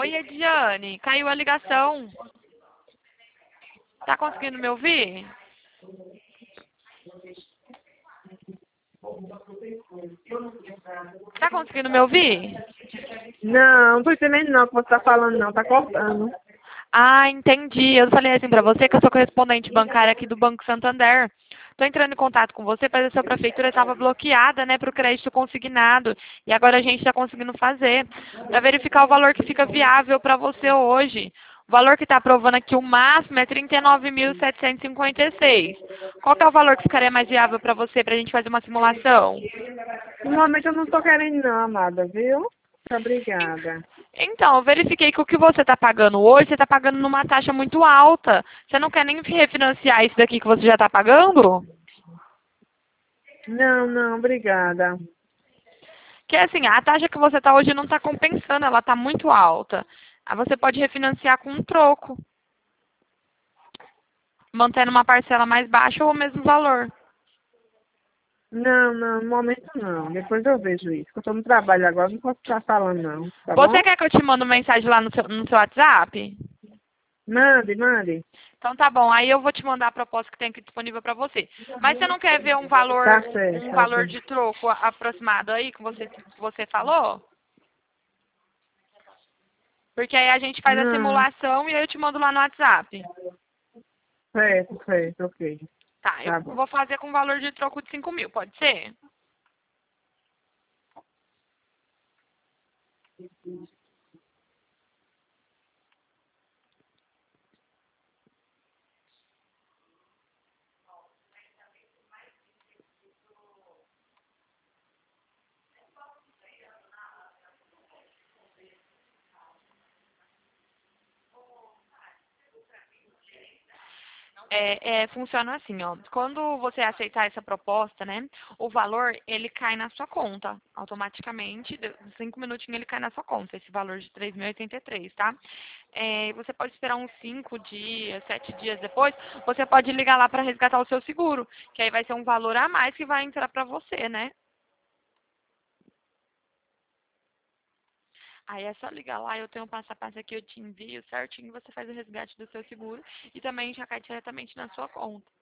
Oi, Ediane. Caiu a ligação. Tá conseguindo me ouvir? Tá conseguindo me ouvir? Não, não tô entendendo não o que você tá falando não, tá cortando. Ah, entendi. Eu falei assim pra você que eu sou correspondente bancária aqui do Banco Santander. Tô entrando em contato com você para ver se a prefeitura estava bloqueada, né, para o crédito consignado. E agora a gente está conseguindo fazer. Para verificar o valor que fica viável para você hoje. O valor que está aprovando aqui, o máximo, é 39.756. Qual que é o valor que ficaria mais viável para você, para a gente fazer uma simulação? No momento eu não tô querendo não, amada, viu? Muito obrigada. Então, eu verifiquei que o que você está pagando hoje, você está pagando numa taxa muito alta. Você não quer nem refinanciar isso daqui que você já está pagando? Não, não, obrigada. Que assim, a taxa que você está hoje não está compensando, ela está muito alta. Aí você pode refinanciar com um troco, mantendo uma parcela mais baixa ou o mesmo valor. Não, não, no momento não. Depois eu vejo isso. Eu tô no trabalho agora, não posso ficar falando não, tá Você bom? quer que eu te mande mensagem lá no seu WhatsApp? Mande, mande. Então tá bom, aí eu vou te mandar a proposta que tem aqui disponível para você. Mas você não quer ver um valor, Tá certo, um tá valor certo. de troco aproximado aí que você falou? Porque aí a gente faz a Não, simulação e aí eu te mando lá no WhatsApp. certo, certo, ok. Tá, eu Tá bom. vou fazer com valor de troco de 5.000, pode ser? Funciona assim, ó. Quando você aceitar essa proposta, né, o valor ele cai na sua conta automaticamente. 5 minutinhos ele cai na sua conta, esse valor de 3.083, tá? Você pode esperar uns 5 dias, 7 dias depois. Você pode ligar lá para resgatar o seu seguro, que aí vai ser um valor a mais que vai entrar para você, né? Aí é só ligar lá, eu tenho um passo a passo aqui, eu te envio certinho, você faz o resgate do seu seguro e também já cai diretamente na sua conta.